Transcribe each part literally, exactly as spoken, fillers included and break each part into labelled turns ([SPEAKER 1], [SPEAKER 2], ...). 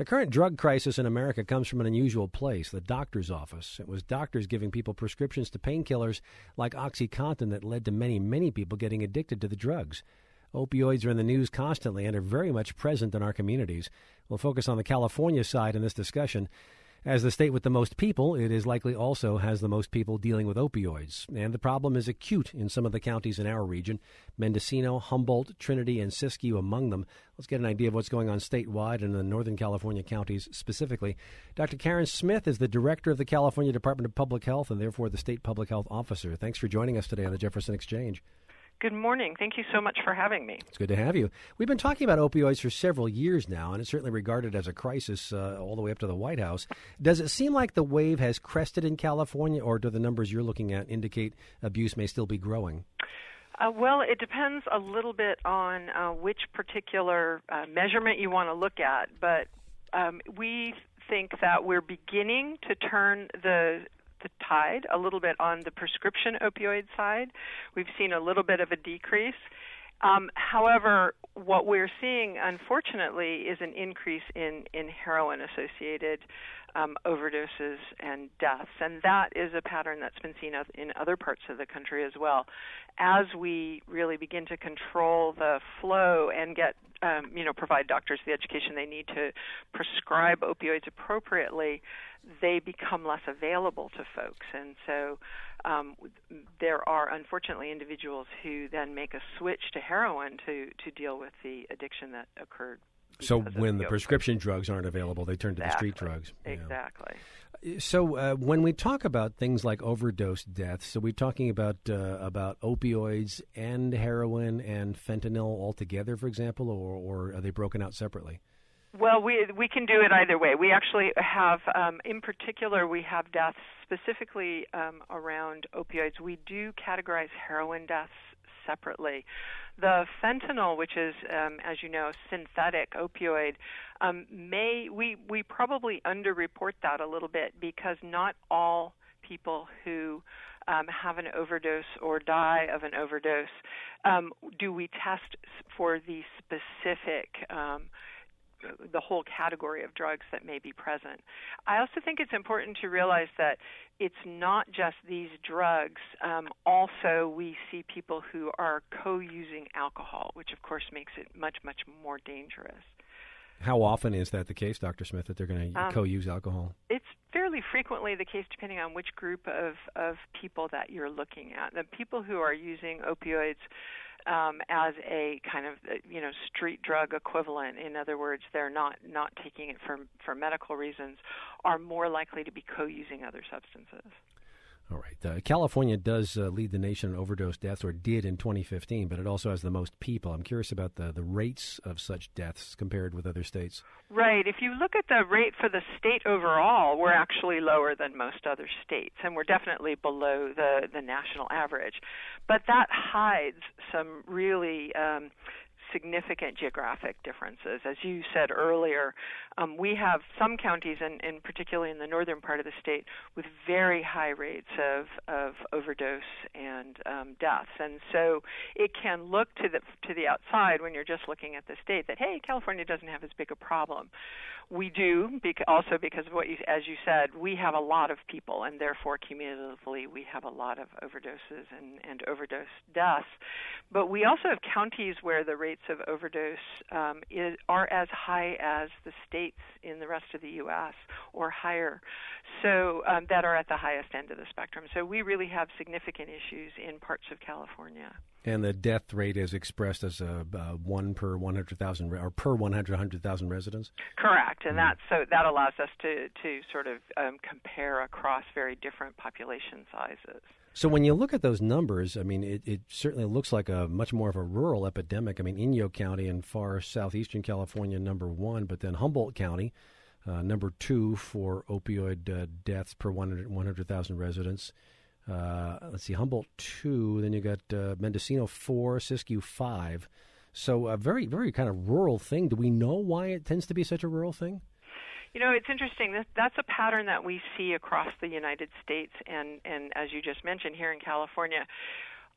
[SPEAKER 1] The current drug crisis in America comes from an unusual place, the doctor's office. It was doctors giving people prescriptions to painkillers like OxyContin that led to many, many people getting addicted to the drugs. Opioids are in the news constantly and are very much present in our communities. We'll focus on the California side in this discussion. As the state with the most people, it is likely also has the most people dealing with opioids. And the problem is acute in some of the counties in our region, Mendocino, Humboldt, Trinity, and Siskiyou among them. Let's get an idea of what's going on statewide and in the Northern California counties specifically. Doctor Karen Smith is the director of the California Department of Public Health and therefore the state public health officer. Thanks for joining us today on the Jefferson Exchange.
[SPEAKER 2] Good morning. Thank you so much for having me.
[SPEAKER 1] It's good to have you. We've been talking about opioids for several years now, and it's certainly regarded as a crisis uh, all the way up to the White House. Does it seem like the wave has crested in California, or do the numbers you're looking at indicate abuse may still be growing?
[SPEAKER 2] Uh, well, it depends a little bit on uh, which particular uh, measurement you want to look at, but um, we think that we're beginning to turn the the tide a little bit on the prescription opioid side. We've seen a little bit of a decrease. Um, however, what we're seeing, unfortunately, is an increase in, in heroin-associated um, overdoses and deaths, and that is a pattern that's been seen in other parts of the country as well. As we really begin to control the flow and get, um, you know, provide doctors the education they need to prescribe opioids appropriately, they become less available to folks. And so um, there are, unfortunately, individuals who then make a switch to heroin to, to deal with the addiction that occurred.
[SPEAKER 1] So when the, the prescription drugs aren't available, they turn to
[SPEAKER 2] exactly.
[SPEAKER 1] the street drugs.
[SPEAKER 2] Exactly.
[SPEAKER 1] Yeah. So uh, when we talk about things like overdose deaths, so we're talking about uh, about opioids and heroin and fentanyl altogether, for example, or, or are they broken out separately?
[SPEAKER 2] Well, we we can do it either way. We actually have, um, in particular, we have deaths specifically um, around opioids. We do categorize heroin deaths separately. The fentanyl, which is, um, as you know, synthetic opioid, um, may we we probably underreport that a little bit because not all people who um, have an overdose or die of an overdose um, do we test for the specific um, the whole category of drugs that may be present. I also think it's important to realize that it's not just these drugs. Um, also, we see people who are co-using alcohol, which of course makes it much, much more dangerous.
[SPEAKER 1] How often is that the case, Doctor Smith, that they're going to
[SPEAKER 2] um,
[SPEAKER 1] co-use alcohol?
[SPEAKER 2] It's fairly frequently the case depending on which group of, of people that you're looking at. The people who are using opioids Um, as a kind of, you know, street drug equivalent. In other words, they're not, not taking it for, for medical reasons, are more likely to be co-using other substances.
[SPEAKER 1] All right. Uh, California does uh, lead the nation in overdose deaths, or did in twenty fifteen, but it also has the most people. I'm curious about the, the rates of such deaths compared with other states.
[SPEAKER 2] Right. If you look at the rate for the state overall, we're actually lower than most other states, and we're definitely below the, the national average. But that hides some really um, significant geographic differences. As you said earlier, um, we have some counties, and, and particularly in the northern part of the state, with very high rates of, of overdose and um, deaths. And so it can look to the to the outside when you're just looking at the state that, hey, California doesn't have as big a problem. We do, bec- also because of what you, as you said, we have a lot of people, and therefore cumulatively we have a lot of overdoses and, and overdose deaths. But we also have counties where the rates of overdose um, is, are as high as the states in the rest of the U S or higher, so um, that are at the highest end of the spectrum. So we really have significant issues in parts of California.
[SPEAKER 1] And the death rate is expressed as a uh, one per one hundred thousand, or per one hundred thousand residents?
[SPEAKER 2] Correct, and mm-hmm. that so that allows us to, to sort of um, compare across very different population sizes.
[SPEAKER 1] So when you look at those numbers, I mean, it, it certainly looks like a much more of a rural epidemic. I mean, Inyo County in far southeastern California, number one, but then Humboldt County, uh, number two for opioid uh, deaths per one hundred thousand residents. Uh, let's see, Humboldt two, then you got uh, Mendocino four, Siskiyou five. So a very, very kind of rural thing. Do we know why it tends to be such a rural thing?
[SPEAKER 2] You know, it's interesting. That's a pattern that we see across the United States, and, and as you just mentioned, here in California.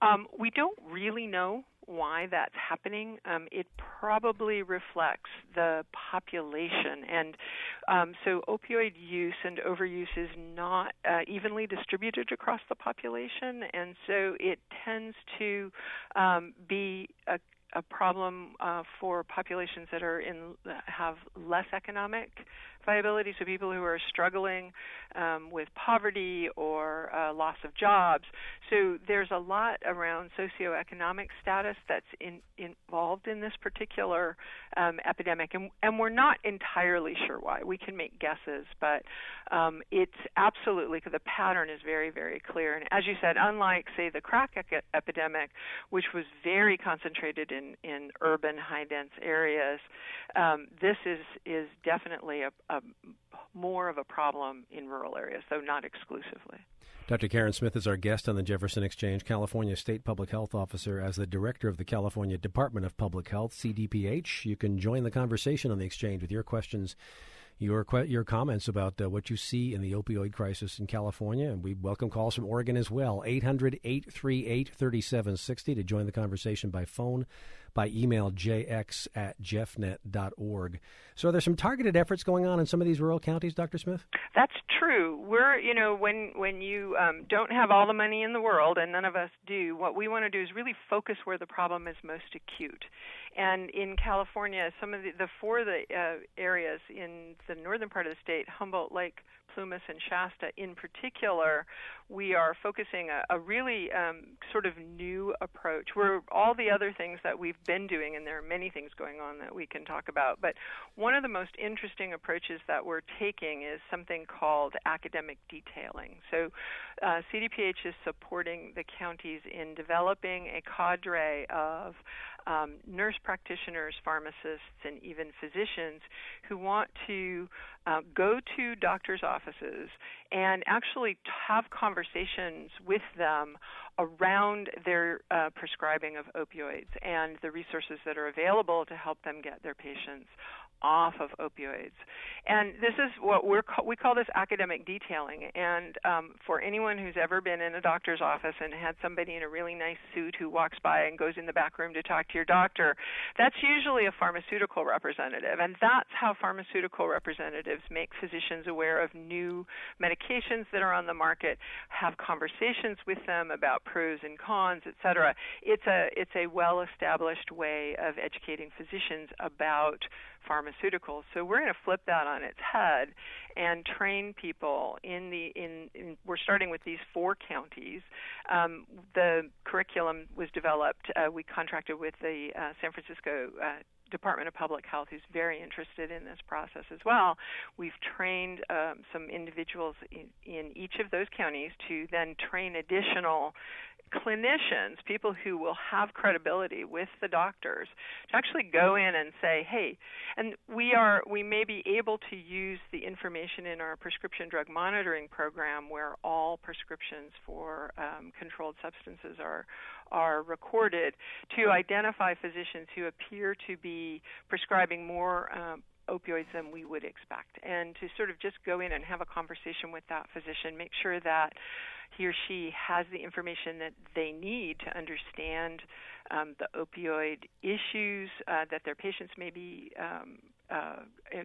[SPEAKER 2] Um, we don't really know why that's happening. Um, it probably reflects the population. And um, so opioid use and overuse is not uh, evenly distributed across the population, and so it tends to um, be a a problem uh, for populations that are in have less economic viability, so people who are struggling um, with poverty or uh, loss of jobs. So there's a lot around socioeconomic status that's in, involved in this particular um, epidemic, and, and we're not entirely sure why. We can make guesses, but um, it's absolutely, the pattern is very, very clear. And as you said, unlike, say, the crack ec- epidemic, which was very concentrated in, in urban, high-dense areas, um, this is, is definitely a, a more of a problem in rural areas, though not exclusively.
[SPEAKER 1] Doctor Karen Smith is our guest on the Jefferson Exchange, California State Public Health Officer. As the Director of the California Department of Public Health, C D P H, you can join the conversation on the Exchange with your questions, your your comments about uh, what you see in the opioid crisis in California. And we welcome calls from Oregon as well. eight hundred, eight three eight, three seven six zero to join the conversation by phone, by email, j x at jeffnet dot org. So are there some targeted efforts going on in some of these rural counties, Doctor Smith?
[SPEAKER 2] That's true. We're, you know, when when you um, don't have all the money in the world, and none of us do, what we want to do is really focus where the problem is most acute. And in California, some of the, the four of the uh, areas in the northern part of the state, Humboldt Lake, Plumas, and Shasta in particular, we are focusing a, a really um, sort of new approach. We're all the other things that we've been doing, and there are many things going on that we can talk about, but one of the most interesting approaches that we're taking is something called academic detailing. So uh, C D P H is supporting the counties in developing a cadre of um, nurse practitioners, pharmacists, and even physicians who want to uh, go to doctors' offices and actually have conversations with them around their uh, prescribing of opioids and the resources that are available to help them get their patients off of opioids. And this is what we're we call this academic detailing. And um, for anyone who's ever been in a doctor's office and had somebody in a really nice suit who walks by and goes in the back room to talk to your doctor, that's usually a pharmaceutical representative. And that's how pharmaceutical representatives make physicians aware of new medications that are on the market, have conversations with them about pros and cons, et cetera. It's a it's a well-established way of educating physicians about pharmaceuticals. So we're going to flip that on its head and train people in the in, in we're starting with these four counties. Um, the curriculum was developed. Uh, we contracted with the uh, San Francisco uh, Department of Public Health, who's very interested in this process as well. We've trained um, some individuals in, in each of those counties to then train additional clinicians, people who will have credibility with the doctors, to actually go in and say, hey, and we are we may be able to use the information in our prescription drug monitoring program, where all prescriptions for um, controlled substances are are recorded, to identify physicians who appear to be prescribing more um, opioids than we would expect, and to sort of just go in and have a conversation with that physician, make sure that he or she has the information that they need to understand um, the opioid issues uh, that their patients may be um, uh,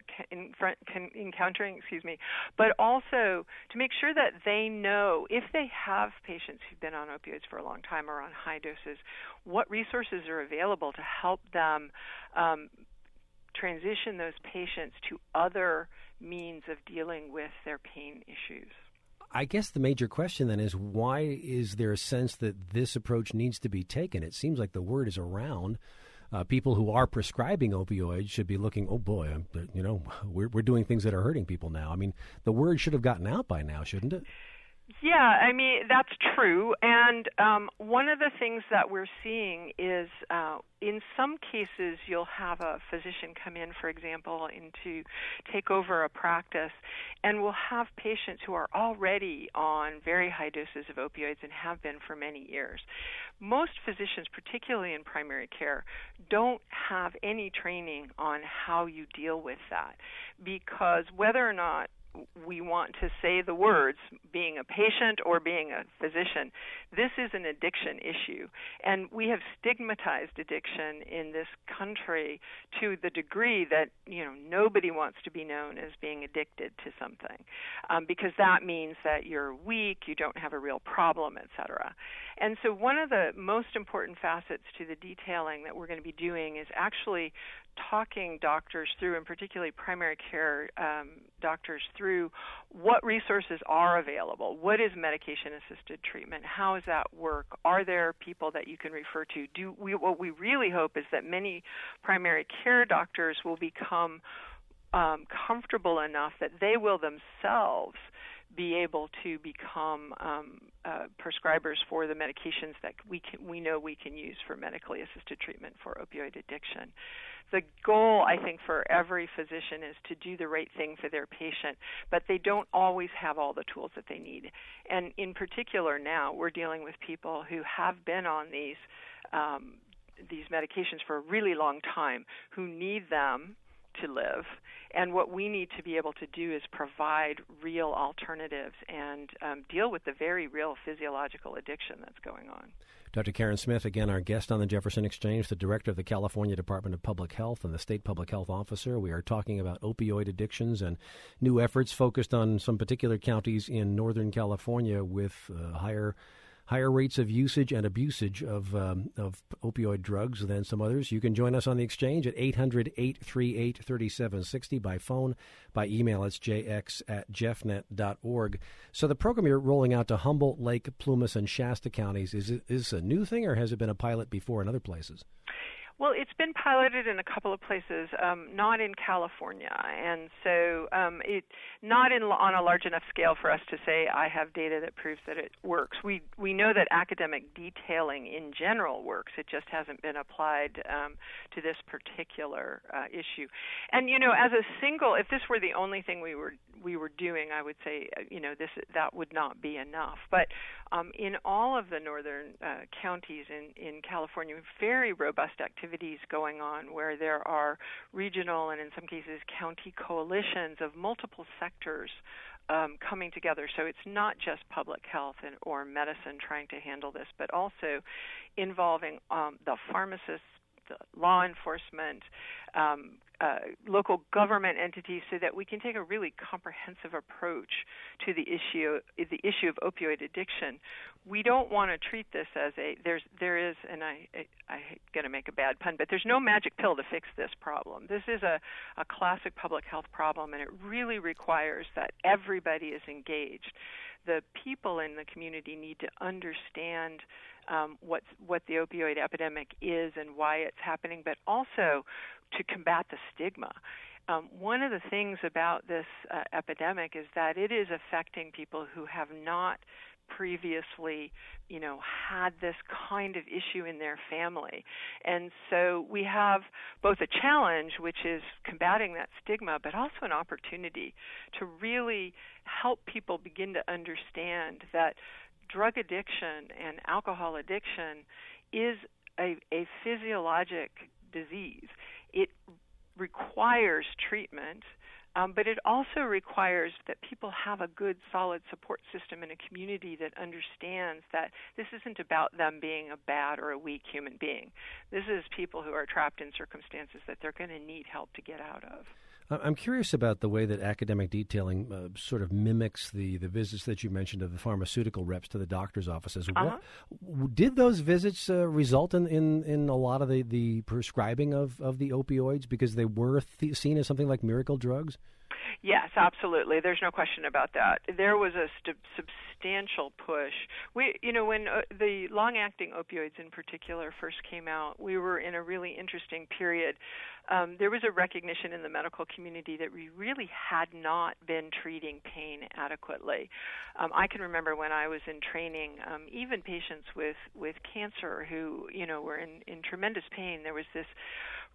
[SPEAKER 2] in front, can, encountering, excuse me, but also to make sure that they know, if they have patients who've been on opioids for a long time or on high doses, what resources are available to help them um, transition those patients to other means of dealing with their pain issues.
[SPEAKER 1] I guess the major question then is, why is there a sense that this approach needs to be taken? It seems like the word is around. Uh, people who are prescribing opioids should be looking, oh boy, you know, we're we're doing things that are hurting people now. I mean, the word should have gotten out by now, shouldn't it?
[SPEAKER 2] Yeah, I mean, that's true. And um, one of the things that we're seeing is uh, in some cases you'll have a physician come in, for example, in to take over a practice, and we'll have patients who are already on very high doses of opioids and have been for many years. Most physicians, particularly in primary care, don't have any training on how you deal with that, because whether or not we want to say the words, being a patient or being a physician, this is an addiction issue. And we have stigmatized addiction in this country to the degree that, you know, nobody wants to be known as being addicted to something, um, because that means that you're weak, you don't have a real problem, et cetera. And so one of the most important facets to the detailing that we're going to be doing is actually talking doctors through, and particularly primary care um, doctors through, what resources are available. What is medication-assisted treatment? How does that work? Are there people that you can refer to? Do we, what we really hope is that many primary care doctors will become um, comfortable enough that they will themselves be able to become um, uh, prescribers for the medications that we can, we know we can use for medically assisted treatment for opioid addiction. The goal, I think, for every physician is to do the right thing for their patient, but they don't always have all the tools that they need. And in particular now, we're dealing with people who have been on these um, these medications for a really long time, who need them to live. And what we need to be able to do is provide real alternatives and um, deal with the very real physiological addiction that's going on.
[SPEAKER 1] Doctor Karen Smith, again, our guest on the Jefferson Exchange, the director of the California Department of Public Health and the state public health officer. We are talking about opioid addictions and new efforts focused on some particular counties in Northern California with uh, higher higher rates of usage and abusage of um, of opioid drugs than some others. You can join us on the Exchange at eight hundred, eight three eight, three seven six zero by phone, by email. It's j x at jeffnet dot org. So the program you're rolling out to Humboldt, Lake, Plumas, and Shasta counties, is it is a new thing, or has it been a pilot before in other places?
[SPEAKER 2] Well, it's been piloted in a couple of places, um, not in California, and so um, it not in, on a large enough scale for us to say I have data that proves that it works. We we know that academic detailing in general works. It just hasn't been applied um, to this particular uh, issue. And you know, as a single, if this were the only thing we were we were doing, I would say you know this that would not be enough. But um, in all of the northern uh, counties in in California, very robust activity going on where there are regional and in some cases county coalitions of multiple sectors um, coming together. So it's not just public health and, or medicine trying to handle this, but also involving um, the pharmacists, the law enforcement, um, uh, local government entities, so that we can take a really comprehensive approach to the issue the issue of opioid addiction. We don't want to treat this as a there's there is and I I, I'm going to make a bad pun, but there's no magic pill to fix this problem. This is a, a classic public health problem, and it really requires that everybody is engaged. The people in the community need to understand um, what's, what the opioid epidemic is and why it's happening, but also to combat the stigma. Um, one of the things about this uh, epidemic is that it is affecting people who have not previously, you know, had this kind of issue in their family. And so we have both a challenge, which is combating that stigma, but also an opportunity to really help people begin to understand that drug addiction and alcohol addiction is a, a physiologic disease. It requires treatment, um, but it also requires that people have a good, solid support system in a community that understands that this isn't about them being a bad or a weak human being. This is people who are trapped in circumstances that they're going to need help to get out of.
[SPEAKER 1] I'm curious about the way that academic detailing uh, sort of mimics the, the visits that you mentioned of the pharmaceutical reps to the doctor's offices.
[SPEAKER 2] Uh-huh.
[SPEAKER 1] What, did those visits uh, result in, in, in a lot of the, the prescribing of, of the opioids because they were th- seen as something like miracle drugs?
[SPEAKER 2] Yes, absolutely. There's no question about that. There was a st- substantial push. We, you know, when uh, the long-acting opioids in particular first came out, we were in a really interesting period. Um, there was a recognition in the medical community that we really had not been treating pain adequately. Um, I can remember when I was in training, um, even patients with, with cancer who, you know, were in, in tremendous pain, there was this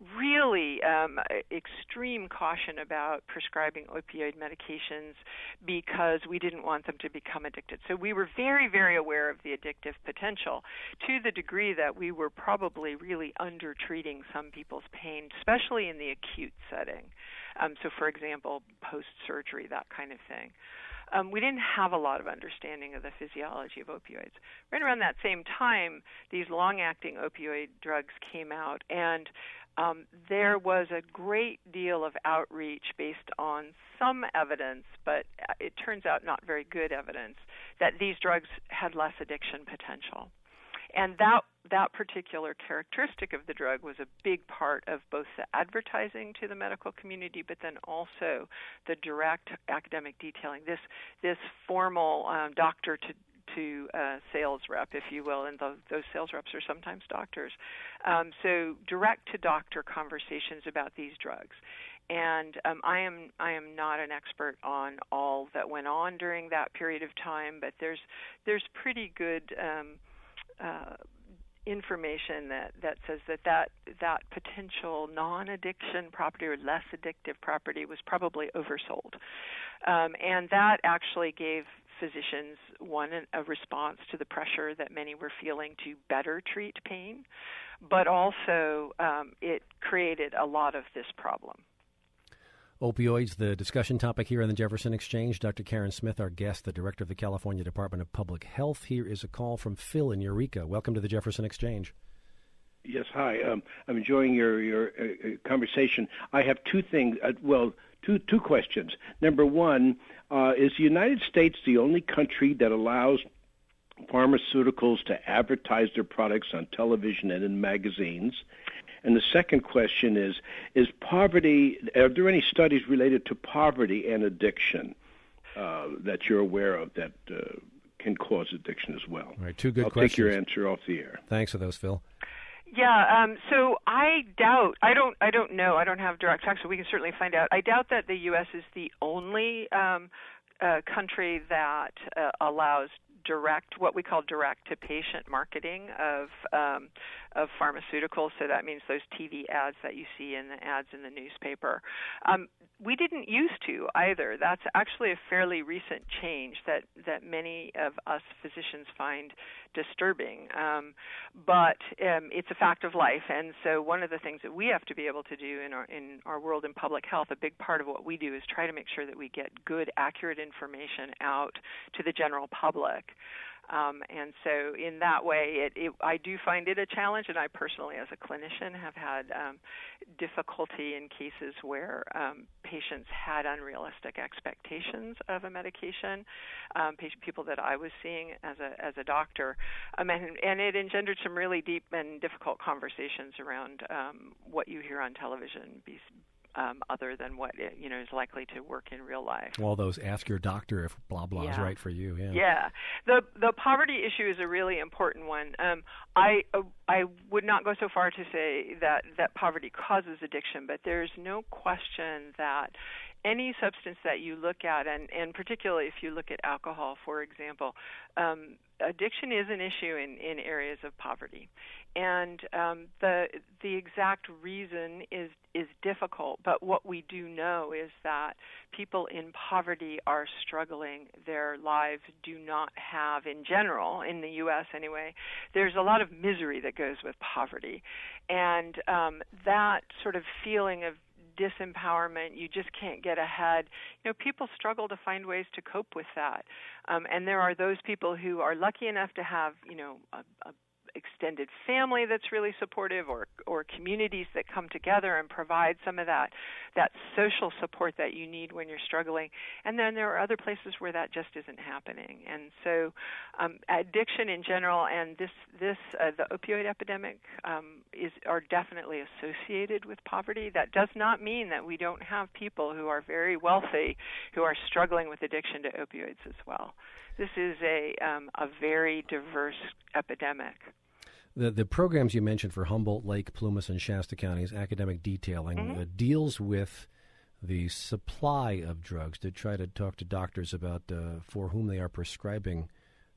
[SPEAKER 2] really um, extreme caution about prescribing opioid medications because we didn't want them to become addicted. So we were very, very aware of the addictive potential to the degree that we were probably really under-treating some people's pain, especially in the acute setting. Um, so, for example, post-surgery, that kind of thing. Um, we didn't have a lot of understanding of the physiology of opioids. Right around that same time, these long-acting opioid drugs came out, and um, there was a great deal of outreach based on some evidence, but it turns out not very good evidence, that these drugs had less addiction potential. And that that particular characteristic of the drug was a big part of both the advertising to the medical community, but then also the direct academic detailing. This this formal um, doctor to to uh, sales rep, if you will, and those, those sales reps are sometimes doctors. Um, so direct to doctor conversations about these drugs. And um, I am I am not an expert on all that went on during that period of time, but there's there's pretty good Um, Uh, information that, that says that, that that potential non-addiction property or less addictive property was probably oversold. Um, and that actually gave physicians, one, a response to the pressure that many were feeling to better treat pain, but also um, it created a lot of this problem.
[SPEAKER 1] Opioids, the discussion topic here on the Jefferson Exchange. Doctor Karen Smith, our guest, the director of the California Department of Public Health. Here is a call from Phil in Eureka. Welcome to the Jefferson Exchange.
[SPEAKER 3] Yes, hi. Um, I'm enjoying your your uh, conversation. I have two things. Uh, well, two two questions. Number one, uh, is the United States the only country that allows pharmaceuticals to advertise their products on television and in magazines? And the second question is, is poverty, are there any studies related to poverty and addiction uh, that you're aware of that uh, can cause addiction as well?
[SPEAKER 1] All right, two good
[SPEAKER 3] I'll
[SPEAKER 1] questions.
[SPEAKER 3] Take your answer off the air.
[SPEAKER 1] Thanks for those, Phil.
[SPEAKER 2] Yeah, um, so I doubt, I don't I don't know, I don't have direct facts, so we can certainly find out. I doubt that the U S is the only um, uh, country that uh, allows direct, what we call direct-to-patient marketing of um, of pharmaceuticals. So that means those T V ads that you see and the ads in the newspaper. Um, we didn't used to either. That's actually a fairly recent change that, that many of us physicians find disturbing. Um, but um, it's a fact of life, and so one of the things that we have to be able to do in our in our world in public health, a big part of what we do is try to make sure that we get good, accurate information out to the general public. Um, and so in that way, it, it, I do find it a challenge, and I personally, as a clinician, have had um, difficulty in cases where um, patients had unrealistic expectations of a medication, um, patient, people that I was seeing as a as a doctor, um, and, and it engendered some really deep and difficult conversations around um, what you hear on television, be, Um, other than what you know is likely to work in real life.
[SPEAKER 1] All those ask your doctor if blah blah
[SPEAKER 2] yeah.
[SPEAKER 1] is right for you. Yeah.
[SPEAKER 2] Yeah. The the poverty issue is a really important one. Um, I uh, I would not go so far to say that that poverty causes addiction, but there's no question that any substance that you look at, and, and particularly if you look at alcohol, for example, um, addiction is an issue in, in areas of poverty. And um, the the exact reason is is difficult, but what we do know is that people in poverty are struggling. Their lives do not have, in general, in the U S anyway, there's a lot of misery that goes with poverty. And um, that sort of feeling of disempowerment, you just can't get ahead. You know, people struggle to find ways to cope with that. Um, and there are those people who are lucky enough to have, you know, a, a extended family that's really supportive, or or communities that come together and provide some of that that social support that you need when you're struggling. And then there are other places where that just isn't happening. And so um, addiction in general and this this uh, the opioid epidemic um, is are definitely associated with poverty. That does not mean that we don't have people who are very wealthy who are struggling with addiction to opioids as well. This is a um, a very diverse epidemic.
[SPEAKER 1] The the programs you mentioned for Humboldt, Lake, Plumas, and Shasta counties, academic detailing,
[SPEAKER 2] mm-hmm.
[SPEAKER 1] uh, deals with the supply of drugs to try to talk to doctors about uh, for whom they are prescribing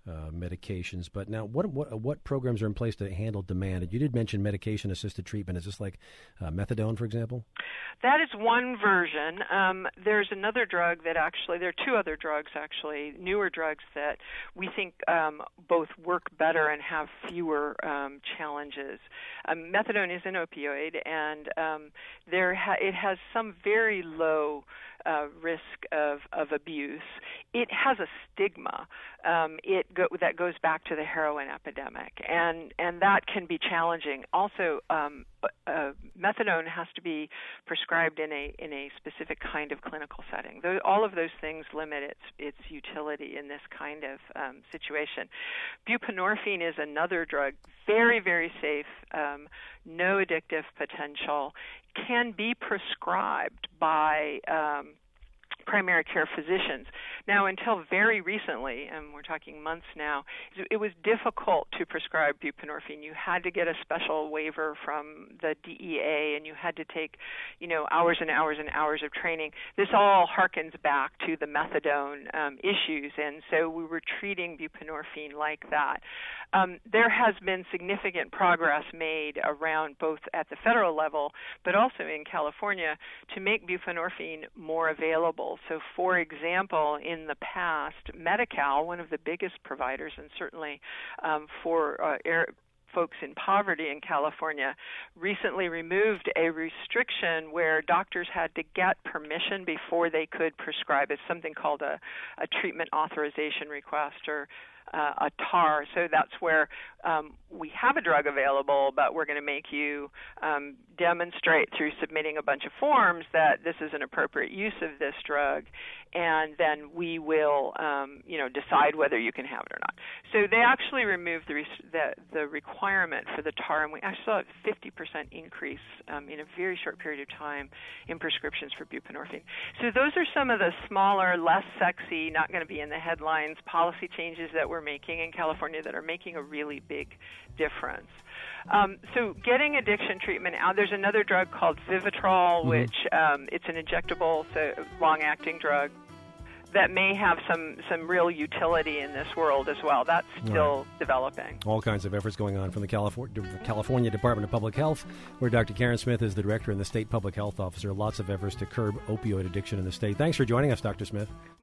[SPEAKER 1] uh, medications. But now, what, what what programs are in place to handle demand? You did mention medication-assisted treatment. Is this like uh, methadone, for example?
[SPEAKER 2] That is one version. Um, there's another drug that actually, there are two other drugs actually, newer drugs that we think um, both work better and have fewer um, challenges. Um, methadone is an opioid, and um, there ha- it has some very low uh, risk of, of abuse. It has a stigma. Um, it go- that goes back to the heroin epidemic, and, and that can be challenging. Also, um, uh, methadone has to be prescribed in a in a specific kind of clinical setting. Those, all of those things limit its its utility in this kind of um, situation. Buprenorphine is another drug, very, very safe, um, no addictive potential, can be prescribed by um, primary care physicians. Now, until very recently, and we're talking months now, it was difficult to prescribe buprenorphine. You had to get a special waiver from the D E A, and you had to take, you know, hours and hours and hours of training. This all harkens back to the methadone um, issues, and so we were treating buprenorphine like that. Um, there has been significant progress made around both at the federal level, but also in California, to make buprenorphine more available. So, for example, in the past, Medi-Cal, one of the biggest providers, and certainly um, for uh, air, folks in poverty in California, recently removed a restriction where doctors had to get permission before they could prescribe. It's something called a, a treatment authorization request, or Uh, a T A R. So that's where um, we have a drug available, but we're going to make you um, demonstrate through submitting a bunch of forms that this is an appropriate use of this drug, and then we will, um, you know, decide whether you can have it or not. So they actually removed the re- the, the requirement for the T A R, and we actually saw a fifty percent increase um, in a very short period of time in prescriptions for buprenorphine. So those are some of the smaller, less sexy, not going to be in the headlines, policy changes that we're making in California that are making a really big difference. Um, so getting addiction treatment out, there's another drug called Vivitrol, mm-hmm. which um, it's an injectable, so long-acting drug that may have some, some real utility in this world as well. That's still right. developing.
[SPEAKER 1] All kinds of efforts going on from the California, California Department of Public Health, where Doctor Karen Smith is the director and the state public health officer. Lots of efforts to curb opioid addiction in the state. Thanks for joining us, Doctor Smith.